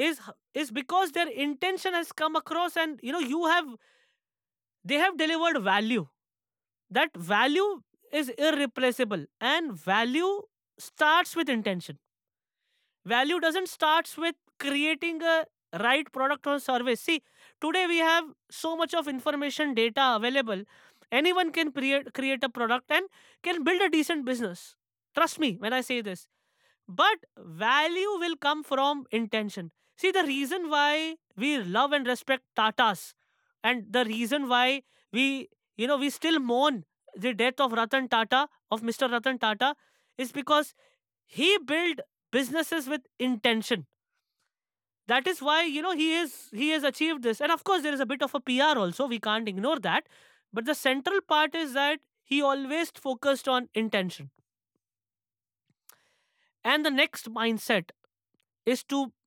is because their intention has come across, and you have they have delivered value. That value is irreplaceable, and value starts with intention. Value doesn't starts with creating a right product or service. See, today we have so much of information data available. Anyone can create a product and can build a decent business. Trust me when I say this. But value will come from intention. See, the reason why we love and respect Tatas, and the reason why we still mourn the death of Ratan Tata, of Mr. Ratan Tata, is because he built businesses with intention. That is why he has achieved this. And of course there is a bit of a PR also, we can't ignore that. But the central part is that he always focused on intention. And the next mindset is to